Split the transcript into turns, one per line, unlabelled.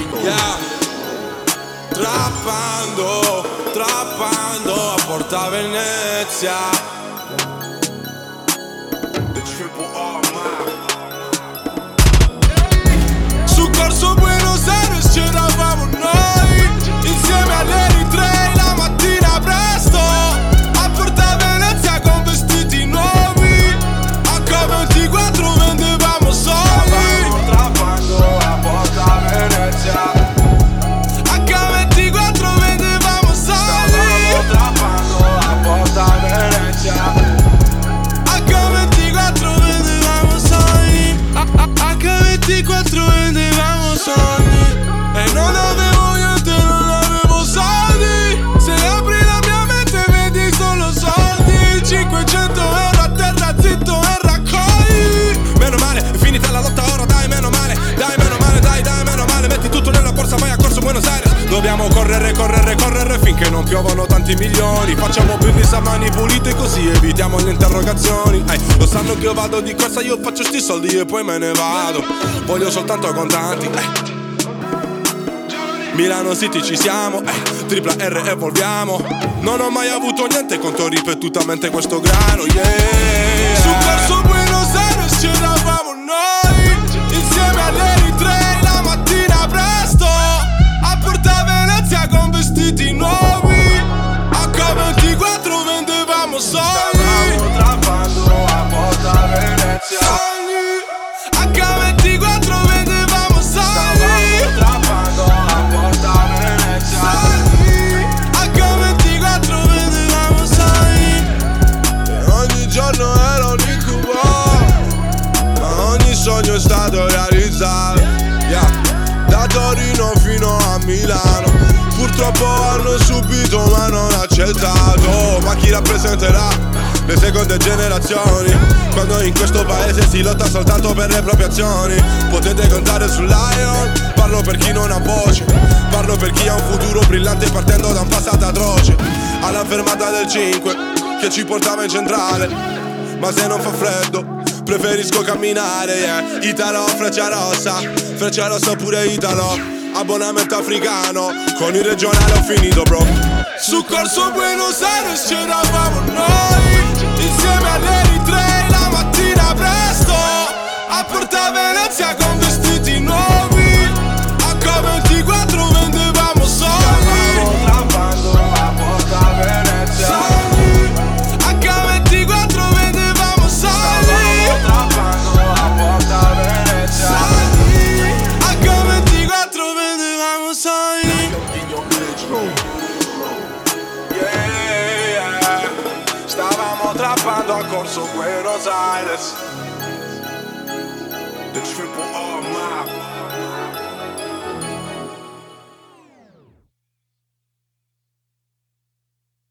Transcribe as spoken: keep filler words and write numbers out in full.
Yeah. Trappando, trappando a Porta Venezia. The triple R map. Su Corso Buenos Aires c'eravamo noi, insieme all'Eritrei la mattina presto, a Porta Venezia con vestiti nuovi, acca ventiquattro vendevamo soldi. Stavamo trappando a Porta Venezia. acca ventiquattro vendevamo soldi, acca ventiquattro vendevamo soldi, e non avevo niente, non avevo soldi. Se apri la mia mente vedi solo soldi, cinquecento euro a terra zitto e raccogli. Meno male, è finita la lotta ora, dai meno male, dai meno male, dai dai meno male. Metti tutto nella borsa, vai a Corso Buenos Aires. Dobbiamo correre, correre, correre finché non piovono tanti milioni. Facciamo business a mani pulite così evitiamo le interrogazioni. Ehi, lo sanno che io vado di corsa, io faccio sti soldi e poi me ne vado. Voglio soltanto contanti. Ehi. Milano City ci siamo, eh, tripla R evolviamo. Non ho mai avuto niente, conto ripetutamente questo grano, yeah. Su Corso Buenos Aires c'eravamo noi, insieme all'Eritrei la mattina presto, a Porta Venezia con vestiti nuovi, acca ventiquattro vendevamo soldi. Stavamo trappando a Porta Venezia. Soldi, acca ventiquattro vendevamo soldi. Stavamo trappando a Porta Venezia. Soldi, acca ventiquattro vendevamo soldi. E ogni giorno era un incubo, ma ogni sogno è stato realizzato, yeah. Da Torino fino a Milano, purtroppo hanno subito ma non accettato. Ma chi rappresenterà le seconde generazioni, quando in questo paese si lotta soltanto per le proprie azioni? Potete contare su Lion, parlo per chi non ha voce, parlo per chi ha un futuro brillante partendo da un passato atroce. Alla fermata del cinque che ci portava in centrale, ma se non fa freddo preferisco camminare, yeah. Italo, Freccia Rossa, Freccia Rossa oppure Italo, abbonamento africano, con il regionale ho finito bro. Su Corso Buenos Aires c'eravamo noi, insieme all'Eritrei la mattina presto, a Porta Venezia con vestiti nuovi, acca ventiquattro vendevamo soldi. Stavamo trappando a Porta Venezia. Soldi, acca ventiquattro vendevamo soldi. Stavamo trappando a Porta Venezia. Soldi, acca ventiquattro vendevamo soldi. Yeah, yeah. Stavamo trappando a Corso Buenos Aires. The triple R map.